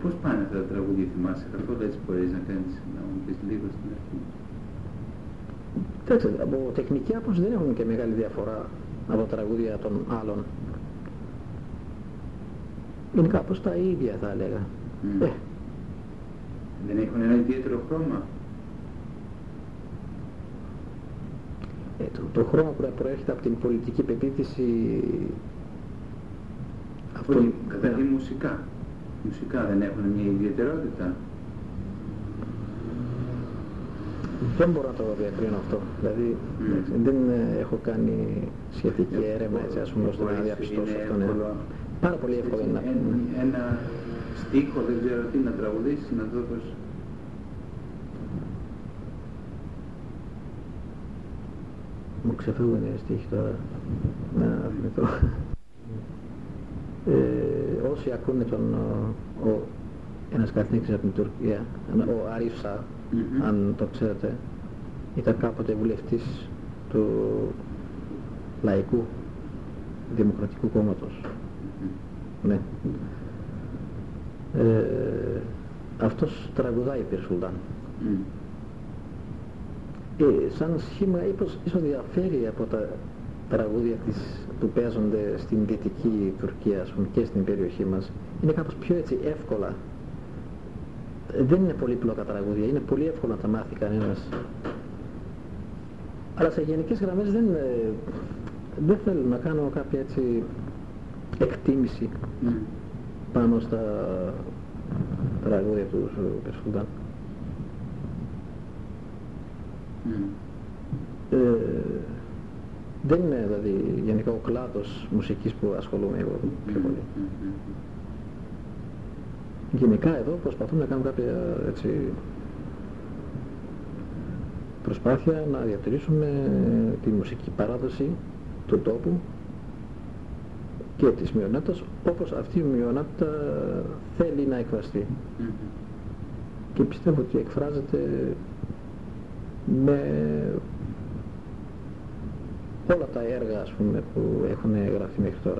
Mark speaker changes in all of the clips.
Speaker 1: πώς πάνε αυτά τα τραγούδια, θυμάσαι καθόλου, έτσι μπορείς να κάνεις, να μου πεις λίγο στην αρχή?
Speaker 2: Κοιτάξτε, από τεχνική άποψη δεν έχουν και μεγάλη διαφορά από τα τραγούδια των άλλων. Είναι κάπως τα ίδια, θα έλεγα.
Speaker 1: Δεν έχουν ένα ιδιαίτερο χρώμα?
Speaker 2: Το χρώμα που προέρχεται από την πολιτική πεποίθηση...
Speaker 1: Καταρχήν μουσικά. Μουσικά δεν έχουν μια ιδιαιτερότητα?
Speaker 2: Δεν μπορώ να το διακρίνω αυτό. Δηλαδή δεν έχω κάνει σχετική έρευνα, έτσι, ας πούμε, ώστε να διαπιστώσω αυτό. Ναι. Πάρα πολύ εύκολο είναι να πούμε.
Speaker 1: Ένα στίχο, δεν ξέρω τι να τραγουδήσεις, να το δώσεις.
Speaker 2: Μου ξεφεύγουν οι στίχοι τώρα. Να θυμηθώ. Όσοι ακούνε ένας καθηγητής από την Τουρκία, ο Αρίφσα, αν το ξέρετε, ήταν κάποτε βουλευτής του Λαϊκού Δημοκρατικού Κόμματος. Ναι. Αυτός τραγουδάει Πυρ Σουλτάν. Σαν σχήμα ίσως διαφέρει από τα τραγούδια που παίζονται στην δυτική Τουρκία, ας πούμε, και στην περιοχή μας. Είναι κάπως πιο έτσι εύκολα. Δεν είναι πολύπλοκα τραγούδια, είναι πολύ εύκολο να τα μάθει κανένας. Αλλά σε γενικές γραμμές δεν θέλω να κάνω κάποια έτσι εκτίμηση πάνω στα τραγούδια του Πυρ Σουλτάν. Δεν είναι δηλαδή γενικά ο κλάδος μουσικής που ασχολούμαι εγώ πιο πολύ. Γενικά εδώ προσπαθούμε να κάνουμε κάποια έτσι προσπάθεια να διατηρήσουμε τη μουσική παράδοση του τόπου και της μειονότητας όπως αυτή η μειονότητα θέλει να εκφραστεί. Και πιστεύω ότι εκφράζεται με όλα τα έργα, ας πούμε, που έχουν γραφτεί μέχρι τώρα.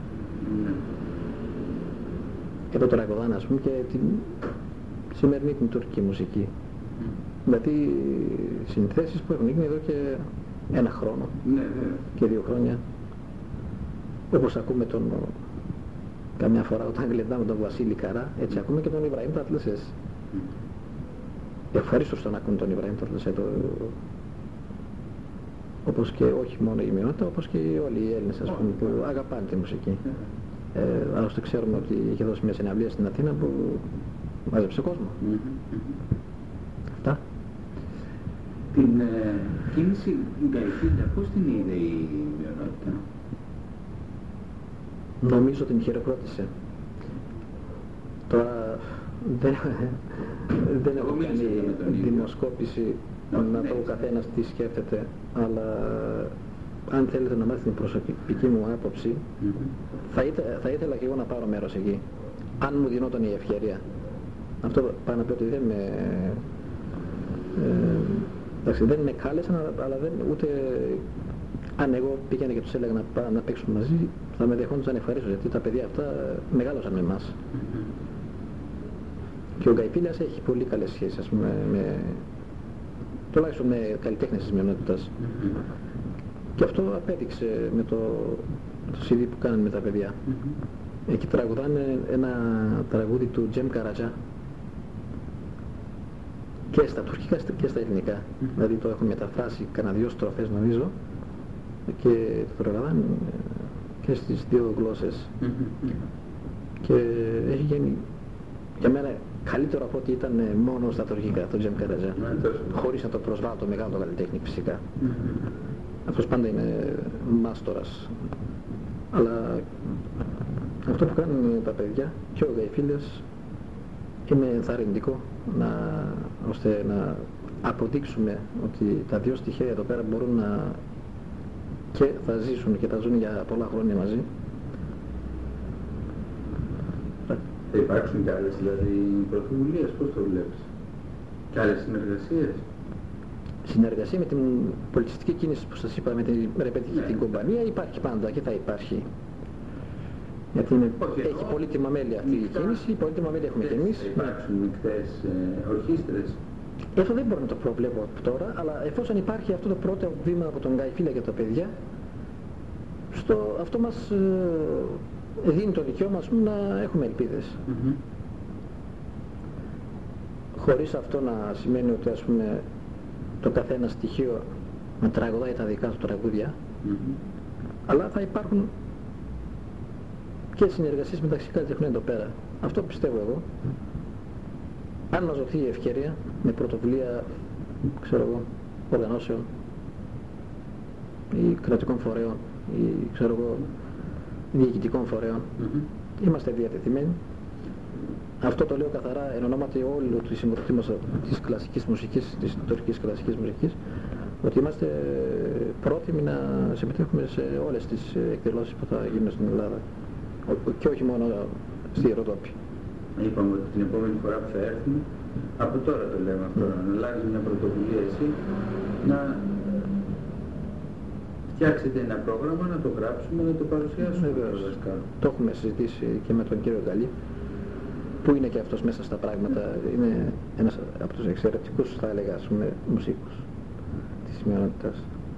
Speaker 2: Και το τραγουδάνε, ας πούμε, και την σημερινή την τουρκική μουσική. Δηλαδή συνθέσεις που έχουν γίνει εδώ και ένα χρόνο και 2 χρόνια. Όπως ακούμε καμιά φορά όταν γλεντάμε τον Βασίλη Καρά, έτσι ακούμε και τον Ιβραήμ Τατλεσές. Ευχαρίστως τον ακούν τον Ιβραήμ Τατλεσέ, όπως και όχι μόνο η μειονότητα, όπως και όλοι οι Έλληνες, ας πούμε, που αγαπάνε τη μουσική. Άλλωστε ξέρουμε ότι είχε δώσει μια συναυλία στην Αθήνα που μάζεψε κόσμο. Αυτά.
Speaker 1: Την κίνηση Γκαϊφίλια πώς την είδε η μειονότητα?
Speaker 2: Νομίζω την χειροκρότησε. Τώρα δεν έχω κάνει δημοσκόπηση να το ο καθένας τι σκέφτεται, αλλά αν θέλετε να μάθετε την προσωπική μου άποψη, θα ήθελα και εγώ να πάρω μέρος εκεί, αν μου δινόταν η ευκαιρία. Αυτό πάει να πει ότι δεν με κάλεσαν, αλλά ούτε αν εγώ πήγαινα και τους έλεγα να παίξουν μαζί, θα με δεχόντουσαν ευχαρίστως, γιατί τα παιδιά αυτά μεγάλωσαν με εμάς. Και ο Γκαϊφίλιας έχει πολύ καλές σχέσεις, ας πούμε, τουλάχιστον με καλλιτέχνες της μειονότητας. Και αυτό απέδειξε με το CD που κάνανε με τα παιδιά. Εκεί τραγουδάνε ένα τραγούδι του Τζέμ Καρατζά και στα τουρκικά και στα ελληνικά. Δηλαδή το έχουν μεταφράσει κανένα 2 στροφές νομίζω και το τραγουδάνε και στις 2 γλώσσες. Και έχει γίνει για μένα καλύτερο από ό,τι ήταν μόνο στα τουρκικά το Τζέμ Καρατζά, χωρίς να το προσβάλλω το μεγάλο καλλιτέχνη φυσικά. Αυτός πάντα είναι μάστορας. Αλλά αυτό που κάνουν τα παιδιά και ο Γκαϊφίλιας είναι ενθαρρυντικό, ώστε να αποδείξουμε ότι τα 2 στοιχεία εδώ πέρα μπορούν να και θα ζήσουν και θα ζουν για πολλά χρόνια μαζί.
Speaker 1: Θα υπάρξουν και άλλες δηλαδή πρωτοβουλίες, πώς το βλέπεις? Και άλλες συνεργασίες?
Speaker 2: Συνεργασία με την πολιτιστική κίνηση που σας είπα, με την ρεπετική την κομπανία, υπάρχει πάντα και θα υπάρχει. Γιατί έχει πολύτιμα μέλη αυτή η κίνηση, πολύτιμα μέλη έχουμε και εμείς.
Speaker 1: Υπάρχουν μικτές ορχήστρες.
Speaker 2: Αυτό δεν μπορώ να το προβλέπω τώρα, αλλά εφόσον υπάρχει αυτό το πρώτο βήμα από τον Γκαϊφίλα και τα παιδιά, αυτό μας δίνει το δικαίωμα να έχουμε ελπίδες. Χωρίς αυτό να σημαίνει ότι ας πούμε το καθένα στοιχείο να τραγουδάει τα δικά του τραγούδια, αλλά θα υπάρχουν και συνεργασίες μεταξύ καλλιτεχνών εδώ πέρα. Αυτό πιστεύω εγώ. Αν μας δοθεί η ευκαιρία με πρωτοβουλία, ξέρω εγώ, οργανώσεων ή κρατικών φορέων ή ξέρω εγώ διοικητικών φορέων, είμαστε διατεθειμένοι. Αυτό το λέω καθαρά εν ονόματι όλου του συμμορφωτή μας της κλασικής μουσικής, της τουρκικής κλασικής μουσικής, ότι είμαστε πρόθυμοι να συμμετέχουμε σε όλες τις εκδηλώσεις που θα γίνουν στην Ελλάδα και όχι μόνο στη Ιεροτόπη.
Speaker 1: Είπαμε ότι την επόμενη φορά που θα έρθουμε, από τώρα το λέμε αυτό, να λάβεις μια πρωτοβουλία εσύ, να φτιάξετε ένα πρόγραμμα, να το γράψουμε, να το παρουσιάσουμε.
Speaker 2: Το έχουμε συζητήσει και με τον κύριο Γκαλή, που είναι και αυτός μέσα στα πράγματα, είναι ένας από τους εξαιρετικούς, θα έλεγα, ας πούμε, μουσικούς της μειονότητας.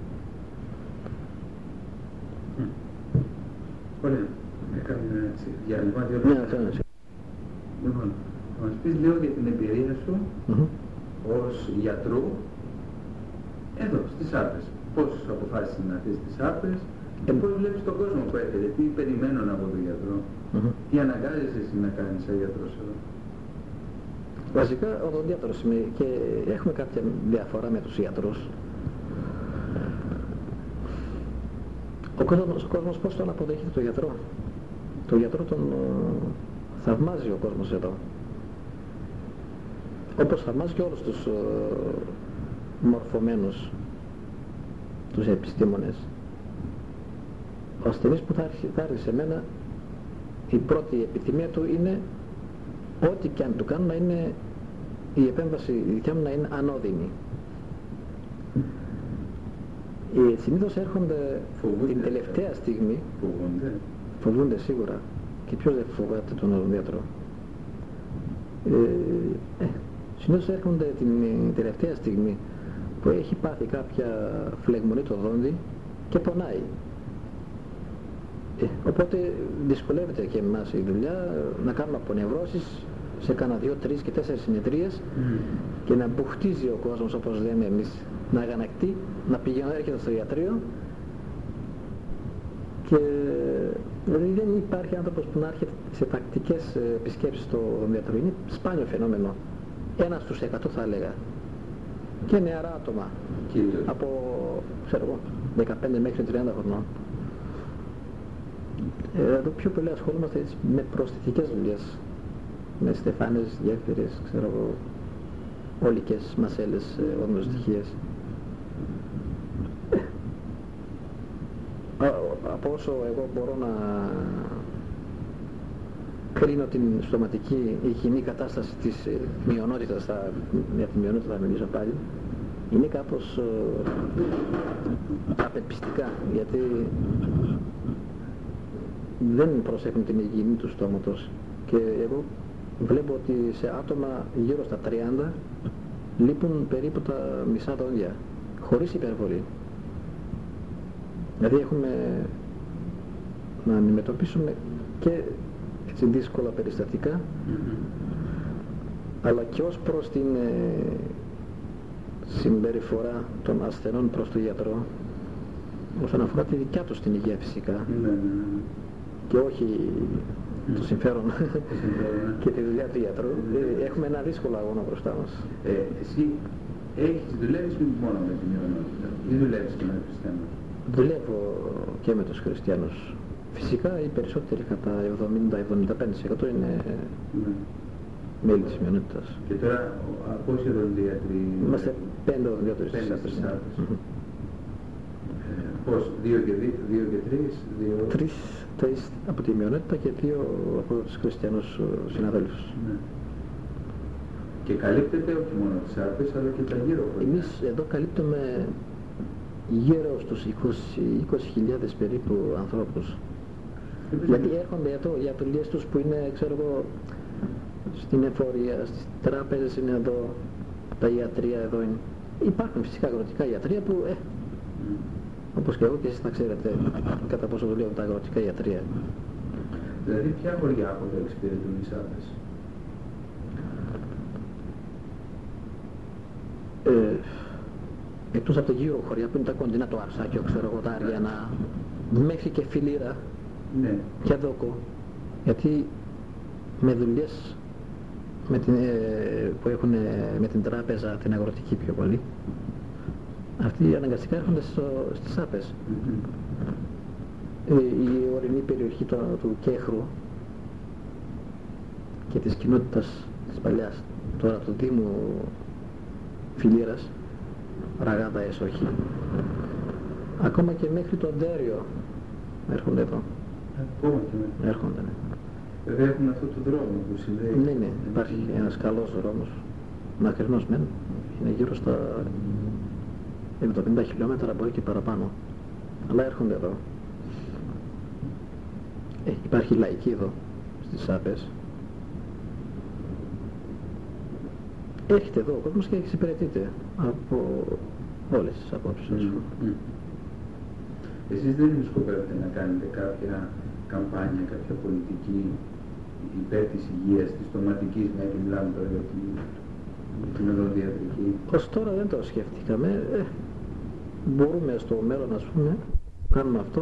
Speaker 1: Ωραία. Έκαμε ένα διάλειμμα, δύο λεπτά. Λοιπόν, θα μας πεις λίγο για την εμπειρία σου ως γιατρού εδώ, στις Άπρες. Πώς αποφάσισες να έρθεις στις Άπρες και πώς βλέπεις τον κόσμο που έρχεται, τι περιμένουν από τον γιατρό, τι αναγκάζεσαι εσύ να κάνεις σαν γιατρός εδώ.
Speaker 2: Βασικά οδοντίατρος είμαι και έχουμε κάποια διαφορά με τους γιατρούς. Ο κόσμος πώς τον αποδέχεται τον γιατρό. Το γιατρό τον θαυμάζει ο κόσμος εδώ. Όπως θαυμάζει και όλους τους μορφωμένους, τους επιστήμονες. Ο ασθενής που θα έρθει σε μένα, η πρώτη επιθυμία του είναι ό,τι και αν του κάνω να είναι η επέμβαση η δικιά μου να είναι ανώδυνη. Συνήθως έρχονται την τελευταία στιγμή, φοβούνται σίγουρα, και ποιος δεν φοβάται τον οδοντίατρο. Συνήθως έρχονται την τελευταία στιγμή που έχει πάθει κάποια φλεγμονή το δόντι και πονάει. Οπότε δυσκολεύεται και εμάς η δουλειά να κάνουμε απονευρώσεις σε κάνα 2, 3 και 4 συνεδρίες και να μπουχτίζει ο κόσμος, όπως λέμε εμείς, να αγανακτεί, να πηγαίνει έρχεται στο ιατρείο και δηλαδή δεν υπάρχει άνθρωπος που να έρχεται σε τακτικές επισκέψεις στο οδοντίατρο. Είναι σπάνιο φαινόμενο. 1 στους 100 θα έλεγα. Και νεαρά άτομα. Από, ξέρω εγώ, 15 μέχρι 30 χρονών. Εδώ πιο πολύ ασχολούμαστε με προσθετικές δουλειές. Με στεφάνες, γέφυρες, ξέρω εγώ, όλικες μασέλες, οδονοστοιχίες. Από όσο εγώ μπορώ να κρίνω την σωματική υγιεινή κατάσταση της μειονότητας, για τη μειονότητα θα μιλήσω πάλι, είναι κάπως απελπιστικά, γιατί δεν προσέχουν την υγιεινή του στόματος και εγώ βλέπω ότι σε άτομα γύρω στα 30 λείπουν περίπου τα μισά δόντια, χωρίς υπερβολή. Δηλαδή έχουμε να αντιμετωπίσουμε και έτσι δύσκολα περιστατικά, αλλά και ως προς την συμπεριφορά των ασθενών προς τον γιατρό, όσον αφορά τη δικιά τους την υγεία φυσικά, και όχι το συμφέρον και τη δουλειά του γιατρού. Έχουμε ένα δύσκολο αγώνα μπροστά μας.
Speaker 1: Εσύ δουλεύεις μόνο με την μειονότητα ή δουλεύεις και με τους χριστιανούς?
Speaker 2: Δουλεύω και με τους χριστιανούς. Φυσικά οι περισσότεροι κατά 70-75% είναι μέλη της μειονότητας.
Speaker 1: Και τώρα πόσοι οδοντίατροι?
Speaker 2: Είμαστε 5 οδοντίατροι στις Άπρες.
Speaker 1: Πώς, 2 και 3?
Speaker 2: 3 από τη μειονότητα και 2 από τους χριστιανούς συναδέλφους.
Speaker 1: Και καλύπτεται όχι μόνο τις Άπρες αλλά και τα γύρω χωριά?
Speaker 2: Εμείς εδώ καλύπτουμε γύρω στους 20.000 περίπου ανθρώπους. Γιατί έρχονται οι ατολίες τους που είναι, ξέρω εγώ, στην εφορία, στις τράπεζες είναι εδώ, τα ιατρεία εδώ είναι. Υπάρχουν φυσικά αγροτικά ιατρεία που, όπως και εγώ και εσείς θα ξέρετε κατά πόσο δουλεύουν τα αγροτικά ιατρεία.
Speaker 1: Δηλαδή ποια χωριά από εδώ εξυπηρετούν οι Σάπες?
Speaker 2: Εκτός από τα γύρω χωριά που είναι τα κοντινά, το Αρσάκιο, ξέρω εγώ, τα Αριανά, μέχρι και Φιλήρα,
Speaker 1: ναι,
Speaker 2: και Δόκο, γιατί με δουλειές που έχουν με την τράπεζα, την αγροτική πιο πολύ, αυτοί αναγκαστικά έρχονται στις Σάπες. Η ορεινή περιοχή του Κέχρου και της κοινότητας της παλιάς, τώρα του Δήμου Φιλήρας, Ραγάδα Εσοχή, ακόμα και μέχρι το Αντέριο έρχονται εδώ.
Speaker 1: Ακόμα και μέχρι.
Speaker 2: Έρχονται, ναι.
Speaker 1: Βέβαια έχουν αυτό το δρόμο που συνδέει.
Speaker 2: Ναι, ναι, υπάρχει ένας καλός δρόμος, μακρινός μεν, είναι γύρω στα 70 χιλιόμετρα, μπορεί και παραπάνω, αλλά έρχονται εδώ. Υπάρχει λαϊκή εδώ, στις Σάπες. Έρχεται εδώ ο κόσμος και εξυπηρετείται από όλες τις απόψεις.
Speaker 1: Εσείς δεν σκοπεύετε να κάνετε κάποια καμπάνια, κάποια πολιτική υπέρ της υγείας, της στοματικής, μια και μιλάμε τώρα για την οδοντιατρική?
Speaker 2: Ως τώρα δεν το σκέφτηκαμε. Μπορούμε στο μέλλον, ας πούμε, να κάνουμε αυτό,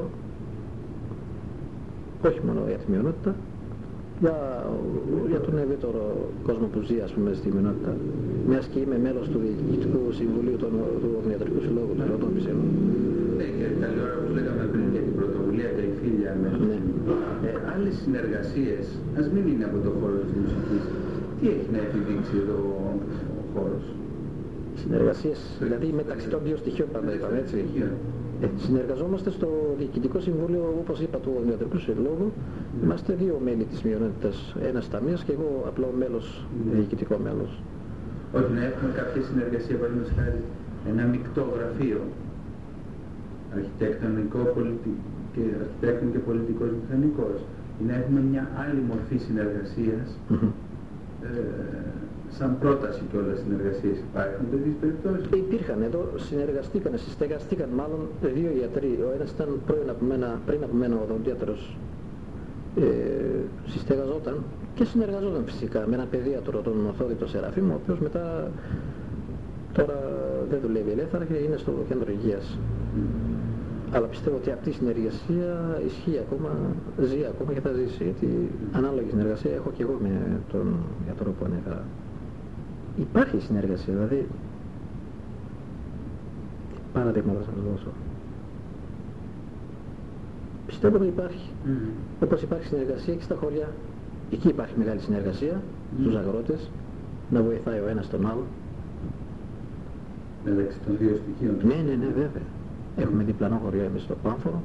Speaker 2: όχι μόνο για τη μειονότητα, για τον ευρύτερο κόσμο που ζει, ας πούμε, στη μειονότητα. Μιας και είμαι μέλος του Διοικητικού Συμβουλίου του Οδοντιατρικού Συλλόγου του Ροδόπισεων.
Speaker 1: Ναι, και καλή ώρα που λέγαμε πριν για την πρωτοβουλία Καϊφίλια,
Speaker 2: ναι.
Speaker 1: Άλλες συνεργασίες, ας μην είναι από το χώρο της μουσικής. Τι έχει να επιδείξει εδώ ο χώρος?
Speaker 2: Συνεργασίες, δηλαδή μεταξύ των δύο στοιχείων πάντα είπαμε, έτσι. Συνεργαζόμαστε στο Διοικητικό Συμβούλιο, όπως είπα, του Οδοντιατρικού Συλλόγου. Είμαστε δύο μέλη της μειονότητας, ένας ταμείας και εγώ απλό μέλος, διοικητικό μέλος.
Speaker 1: Όχι, να έχουμε κάποια συνεργασία, παραδείγματος χάρη, ένα μεικτό γραφείο, αρχιτέκτον και πολιτικός μηχανικός, ή να έχουμε μια άλλη μορφή συνεργασίας, σαν πρόταση και όλες τις συνεργασίες. Υπάρχουν τέτοιες περιπτώσεις?
Speaker 2: Υπήρχαν εδώ, συστεγαστήκαν μάλλον δύο ιατροί. Ο ένας ήταν πριν από μένα οδοντίατρος, συστεγαζόταν και συνεργαζόταν φυσικά με έναν παιδίατρο, τον Οθόδητο Σεραφείμ, ο οποίος μετά τώρα δεν δουλεύει ελεύθερα και είναι στο κέντρο υγείας. Αλλά πιστεύω ότι αυτή η συνεργασία ισχύει ακόμα, ζει ακόμα και θα ζήσει, γιατί ανάλογη συνεργασία έχω και εγώ με τον γιατρό που ανέφερα. Υπάρχει συνεργασία, δηλαδή παραδείγματα θα σας δώσω. Πιστεύω ότι υπάρχει. Όπως υπάρχει συνεργασία και στα χωριά. Εκεί υπάρχει μεγάλη συνεργασία στους αγρότες, να βοηθάει ο ένας τον άλλο.
Speaker 1: Μεταξύ των δύο στοιχείων.
Speaker 2: Ναι, βέβαια. Έχουμε διπλανό χωριό εμείς στο Πάμφορο.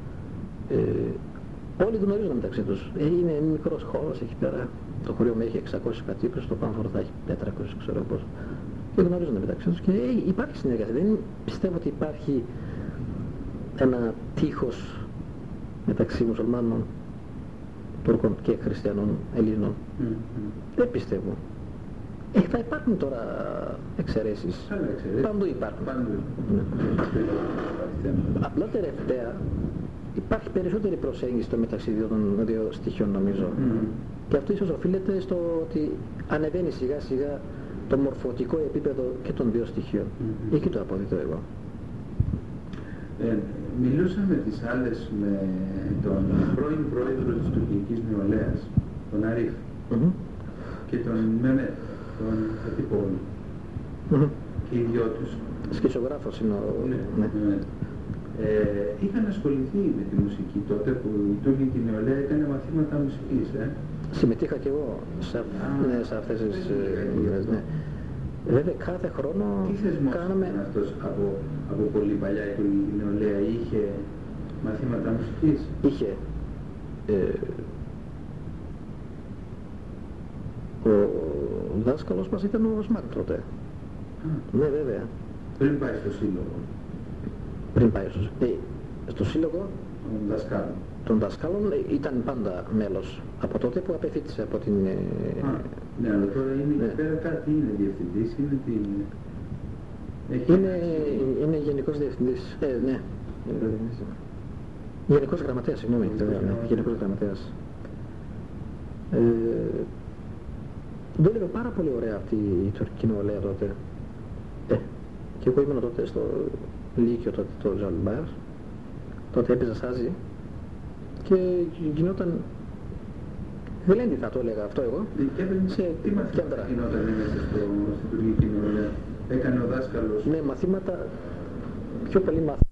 Speaker 2: Όλοι γνωρίζουν μεταξύ τους. Είναι μικρός χώρος εκεί πέρα. Το χωριό μου έχει 600 κατοίκους, το Πάμφορο θα έχει 400, ξέρω πώς. Και γνωρίζονται μεταξύ τους και υπάρχει συνεργασία. Δεν πιστεύω ότι υπάρχει ένα τείχος μεταξύ μουσουλμάνων, Τούρκων και Χριστιανών, Ελλήνων. Δεν πιστεύω. Θα υπάρχουν τώρα εξαιρέσεις. Παντού υπάρχουν. Απλά τελευταία υπάρχει περισσότερη προσέγγιση στο μεταξύ των δύο στοιχείων, νομίζω. Και αυτό ίσως οφείλεται στο ότι ανεβαίνει σιγά σιγά το μορφωτικό επίπεδο και των δύο στοιχείων. Εκεί το αποδίδω εγώ.
Speaker 1: Μιλούσαμε τις άλλες με τον πρώην πρόεδρο της τουρκικής νεολαίας, τον Αρίφ, και τον Μεμέτ, τον Χατιπόλου. Και οι δυο τους.
Speaker 2: Σκητσογράφος είναι ο...
Speaker 1: Ναι. Είχαν ασχοληθεί με τη μουσική τότε που η τουρκική νεολαία έκανε μαθήματα μουσικής.
Speaker 2: Συμμετείχα και εγώ σε αυτές τις γύρες, ναι. Βέβαια κάθε χρόνο
Speaker 1: τι θεσμός
Speaker 2: κάναμε...
Speaker 1: αυτός από πολύ παλιά η τουρκική νεολαία είχε μαθήματα μουσικής?
Speaker 2: Είχε. Ο δάσκαλος μας ήταν ο Οσμάν τότε. Ναι, βέβαια.
Speaker 1: Πριν πάει στο σύλλογο.
Speaker 2: Πριν πάει στο σύλλογο.
Speaker 1: Τον δασκάλο.
Speaker 2: των δασκάλων ήταν πάντα μέλος από τότε που απεφύτησε από την...
Speaker 1: Ναι, αλλά τώρα είναι εκεί πέρα κάτι, είναι διευθυντής, είναι την...
Speaker 2: Είναι γενικός διευθυντής, ναι. Γενικός γραμματέας, συγγνώμη, γενικός γραμματέας. Δούλευε πάρα πολύ ωραία αυτή η τουρκική νεολαία τότε. Και εγώ ήμουν τότε στο Λύκειο, τότε το Ζαλμπάρ. Τότε έπαιζα σάζι και γινόταν... Βελέντη θα το έλεγα αυτό εγώ.
Speaker 1: Τι μαθήματα γινόταν μέσα στην τουρκική νεολαία? Έκανε ο δάσκαλος?
Speaker 2: Ναι, μαθήματα, πιο πολύ μαθήματα.